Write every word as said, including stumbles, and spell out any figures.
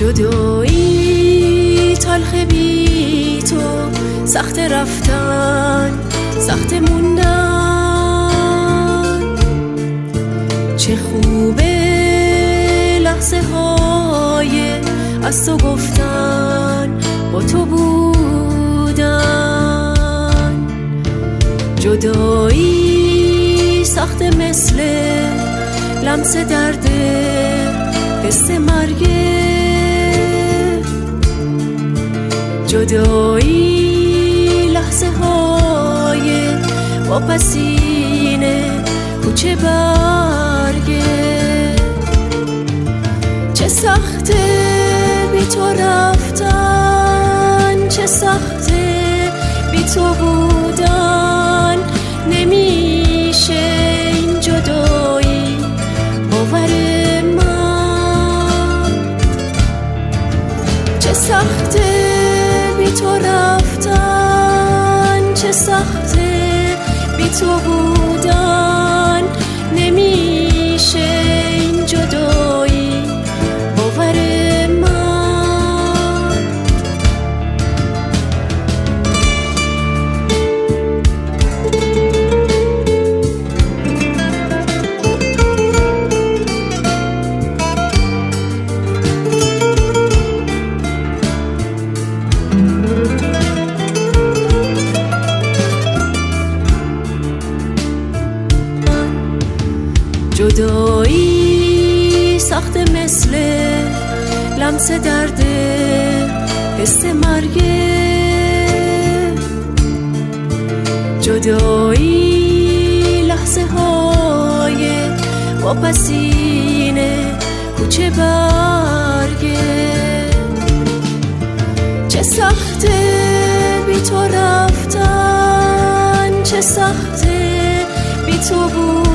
جدایی تلخ بی تو، سخت رفتن سخت موندن. چه خوبه لحظه های از تو گفتن، با تو بودن. جدایی سخت مثل لمس درد حس مرگه. جدایی لحظه های واپسینه کوچه برگه. چه سخته بی تو رفتن، چه سخته بی تو بودن. نمیشه این جدایی باور من. چه سخته بی تو رفتن، چه سخته بی تو بودن. نمیشه این جدایی باور من. جدایی سخت مثل لمس درد حس مرگه. جدایی لحظه های واپسینه کوچه برگه. چه سخته بی تو رفتن، چه سخته بی تو بود.